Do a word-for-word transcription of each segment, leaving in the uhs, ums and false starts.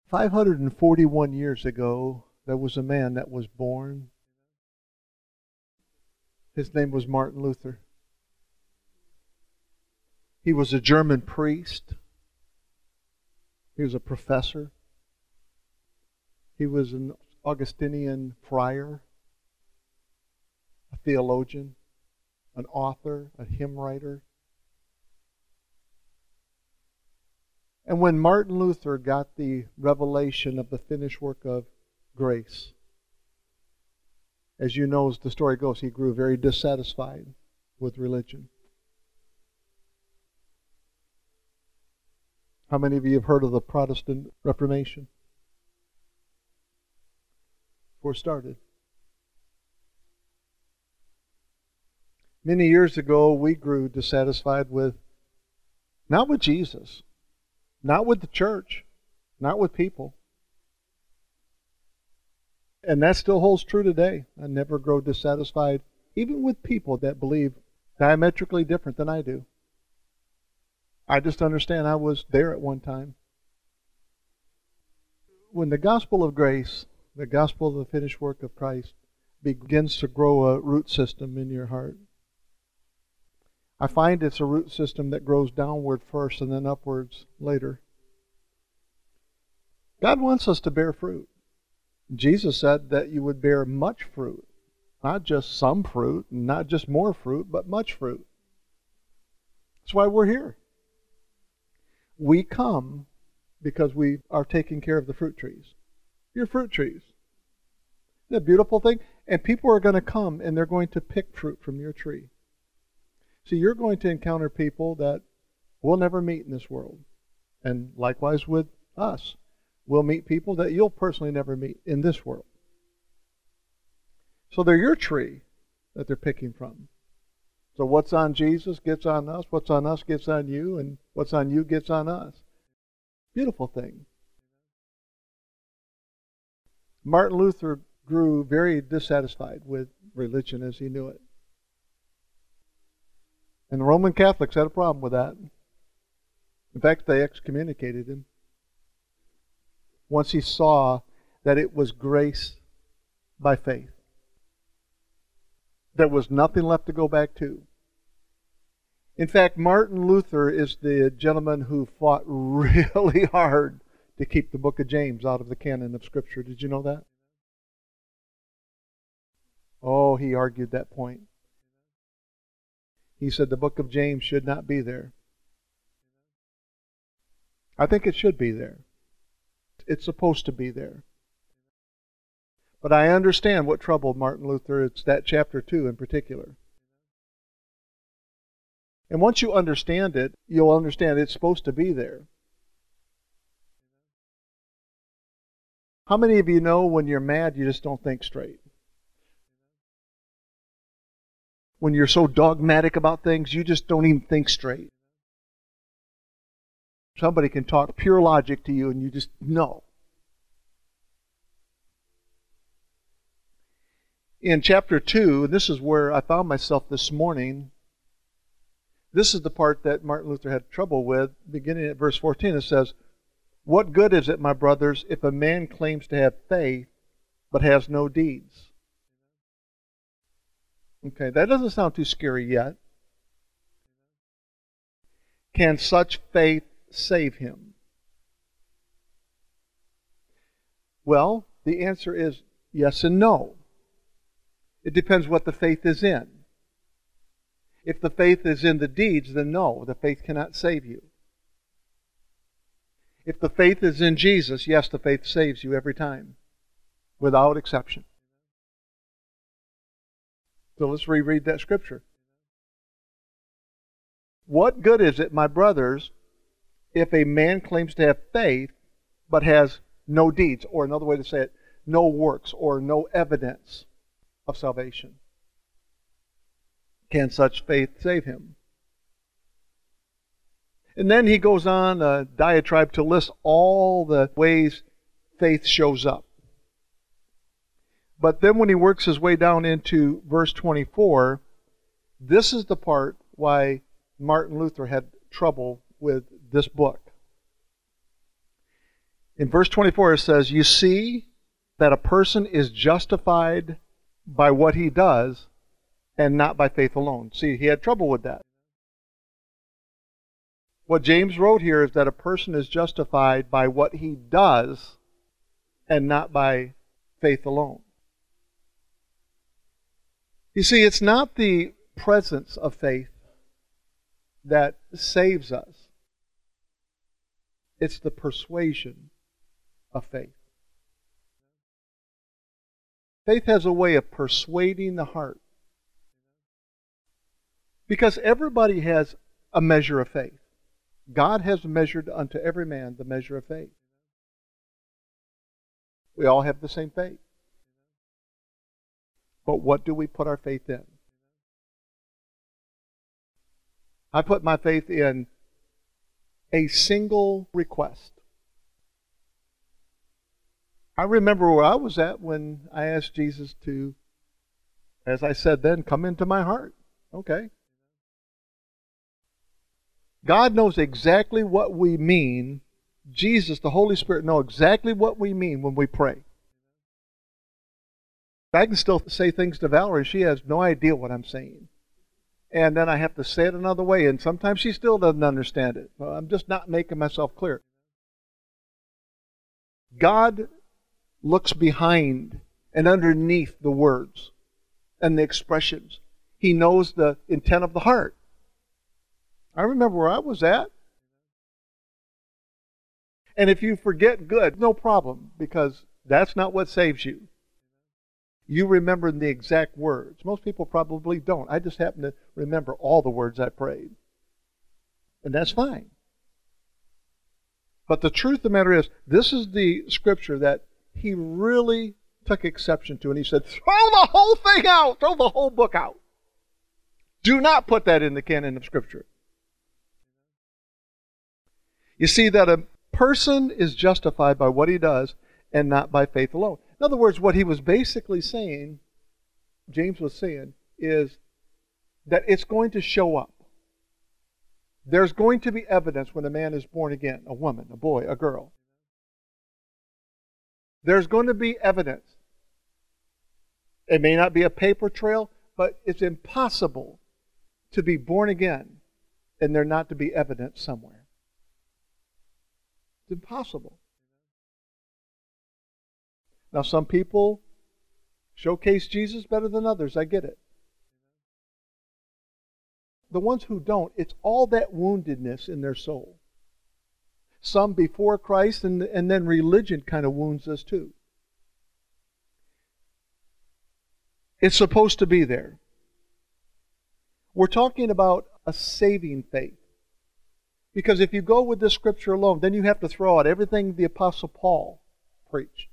five hundred forty-one years ago, there was a man that was born. His name was Martin Luther. He was a German priest. He was a professor. He was an Augustinian friar, a theologian, an author, a hymn writer. And when Martin Luther got the revelation of the finished work of grace, as you know, as the story goes, he grew very dissatisfied with religion. How many of you have heard of the Protestant Reformation? Before it started. Many years ago, we grew dissatisfied with, not with Jesus, not with the church, not with people. And that still holds true today. I never grow dissatisfied, even with people that believe diametrically different than I do. I just understand I was there at one time. When the gospel of grace, the gospel of the finished work of Christ, begins to grow a root system in your heart, I find it's a root system that grows downward first and then upwards later. God wants us to bear fruit. Jesus said that you would bear much fruit. Not just some fruit, not just more fruit, but much fruit. That's why we're here. We come because we are taking care of the fruit trees. Your fruit trees. Isn't that a beautiful thing? And people are going to come and they're going to pick fruit from your tree. So you're going to encounter people that we'll never meet in this world. And likewise with us. We'll meet people that you'll personally never meet in this world. So they're your tree that they're picking from. So what's on Jesus gets on us, what's on us gets on you, and what's on you gets on us. Beautiful thing. Martin Luther grew very dissatisfied with religion as he knew it. And the Roman Catholics had a problem with that. In fact, they excommunicated him. Once he saw that it was grace by faith. There was nothing left to go back to. In fact, Martin Luther is the gentleman who fought really hard to keep the book of James out of the canon of Scripture. Did you know that? Oh, he argued that point. He said the book of James should not be there. I think it should be there. It's supposed to be there. But I understand what troubled Martin Luther. It's that chapter two in particular. And once you understand it, you'll understand it's supposed to be there. How many of you know when you're mad, you just don't think straight? When you're so dogmatic about things, you just don't even think straight. Somebody can talk pure logic to you and you just know. In chapter two, this is where I found myself this morning. This is the part that Martin Luther had trouble with. Beginning at verse fourteen, it says, "What good is it, my brothers, if a man claims to have faith but has no deeds?" Okay, that doesn't sound too scary yet. Can such faith save him? Well, the answer is yes and no. It depends what the faith is in. If the faith is in the deeds, then no, the faith cannot save you. If the faith is in Jesus, yes, the faith saves you every time, without exception. So let's reread that scripture. What good is it, my brothers, if a man claims to have faith, but has no deeds, or another way to say it, no works, or no evidence of salvation? Can such faith save him? And then he goes on a diatribe to list all the ways faith shows up. But then when he works his way down into verse twenty-four, this is the part why Martin Luther had trouble with this book. In verse twenty-four it says, you see that a person is justified by what he does and not by faith alone. See, he had trouble with that. What James wrote here is that a person is justified by what he does and not by faith alone. You see, it's not the presence of faith that saves us. It's the persuasion of faith. Faith has a way of persuading the heart. Because everybody has a measure of faith. God has measured unto every man the measure of faith. We all have the same faith. But what do we put our faith in? I put my faith in a single request. I remember where I was at when I asked Jesus to, as I said then, come into my heart. Okay. God knows exactly what we mean. Jesus, the Holy Spirit, know exactly what we mean when we pray. I can still say things to Valerie. She has no idea what I'm saying. And then I have to say it another way, and sometimes she still doesn't understand it. Well, I'm just not making myself clear. God looks behind and underneath the words and the expressions. He knows the intent of the heart. I remember where I was at. And if you forget, good, no problem, because that's not what saves you. You remember the exact words. Most people probably don't. I just happen to remember all the words I prayed. And that's fine. But the truth of the matter is, this is the scripture that he really took exception to. And he said, throw the whole thing out. Throw the whole book out. Do not put that in the canon of Scripture. You see that a person is justified by what he does and not by faith alone. In other words, what he was basically saying, James was saying, is that it's going to show up. There's going to be evidence when a man is born again, a woman, a boy, a girl. There's going to be evidence. It may not be a paper trail, but it's impossible to be born again and there not to be evidence somewhere. It's impossible. Now, some people showcase Jesus better than others. I get it. The ones who don't, it's all that woundedness in their soul. Some before Christ, and, and then religion kind of wounds us too. It's supposed to be there. We're talking about a saving faith. Because if you go with this scripture alone, then you have to throw out everything the Apostle Paul preached.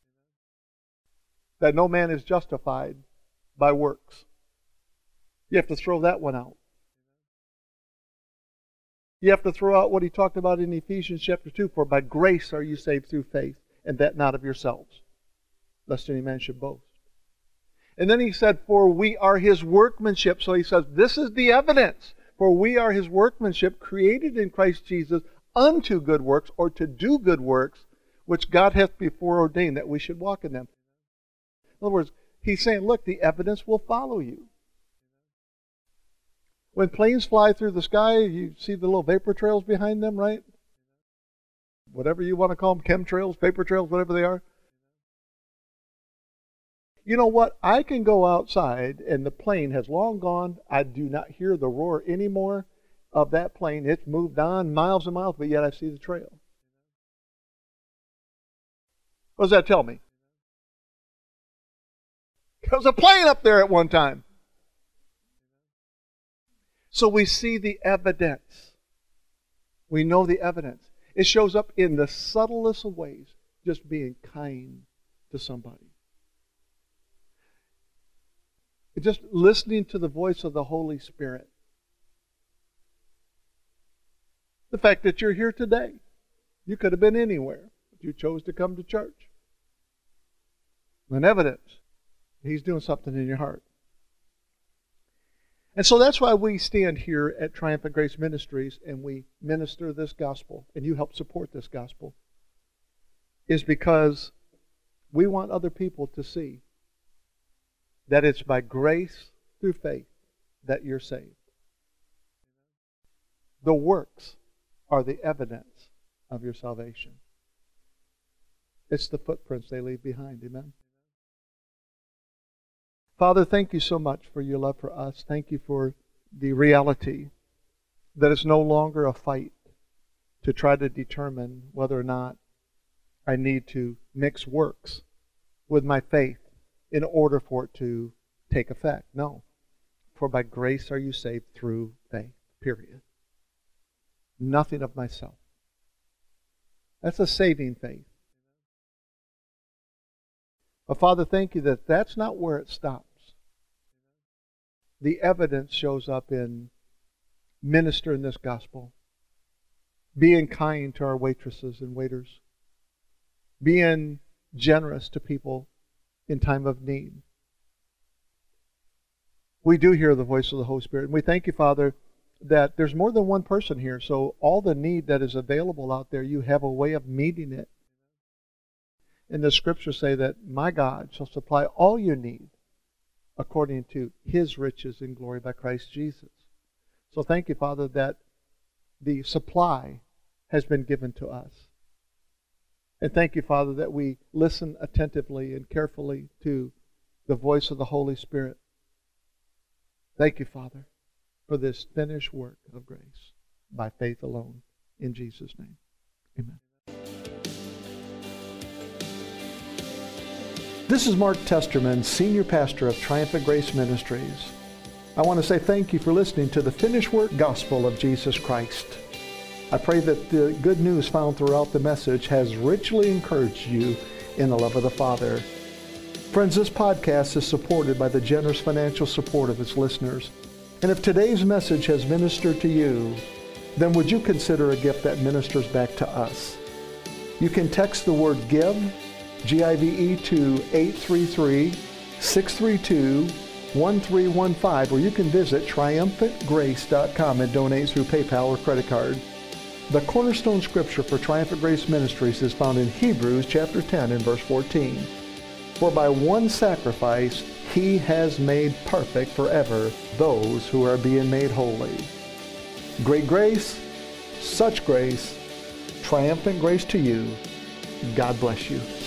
That no man is justified by works. You have to throw that one out. You have to throw out what he talked about in Ephesians chapter two. For by grace are you saved through faith, and that not of yourselves, lest any man should boast. And then he said, for we are his workmanship. So he says, this is the evidence. For we are his workmanship, created in Christ Jesus unto good works, or to do good works, which God hath before ordained that we should walk in them. In other words, he's saying, look, the evidence will follow you. When planes fly through the sky, you see the little vapor trails behind them, right? Whatever you want to call them, chemtrails, vapor trails, whatever they are. You know what? I can go outside and the plane has long gone. I do not hear the roar anymore of that plane. It's moved on miles and miles, but yet I see the trail. What does that tell me? There was a plane up there at one time. So we see the evidence. We know the evidence. It shows up in the subtlest of ways, just being kind to somebody. Just listening to the voice of the Holy Spirit. The fact that you're here today. You could have been anywhere, but you chose to come to church. An evidence. He's doing something in your heart. And so that's why we stand here at Triumphant Grace Ministries and we minister this gospel, and you help support this gospel. is because we want other people to see that it's by grace through faith that you're saved. The works are the evidence of your salvation. It's the footprints they leave behind. Amen. Father, thank you so much for your love for us. Thank you for the reality that it's no longer a fight to try to determine whether or not I need to mix works with my faith in order for it to take effect. No. For by grace are you saved through faith. Period. Nothing of myself. That's a saving faith. But Father, thank you that that's not where it stops. The evidence shows up in ministering this gospel, being kind to our waitresses and waiters, being generous to people in time of need. We do hear the voice of the Holy Spirit, and we thank you, Father, that there's more than one person here, so all the need that is available out there, you have a way of meeting it. And the scriptures say that my God shall supply all your need according to His riches in glory by Christ Jesus. So thank you, Father, that the supply has been given to us. And thank you, Father, that we listen attentively and carefully to the voice of the Holy Spirit. Thank you, Father, for this finished work of grace by faith alone. In Jesus' name, amen. This is Mark Testerman, Senior Pastor of Triumphant Grace Ministries. I want to say thank you for listening to the finished work gospel of Jesus Christ. I pray that the good news found throughout the message has richly encouraged you in the love of the Father. Friends, this podcast is supported by the generous financial support of its listeners. And if today's message has ministered to you, then would you consider a gift that ministers back to us? You can text the word GIVE, G I V E, to eight three three, six three two, one three one five, or you can visit triumphant grace dot com and donate through PayPal or credit card. The cornerstone scripture for Triumphant Grace Ministries is found in Hebrews chapter ten and verse fourteen. For by one sacrifice He has made perfect forever those who are being made holy. Great grace, such grace, triumphant grace to you. God bless you.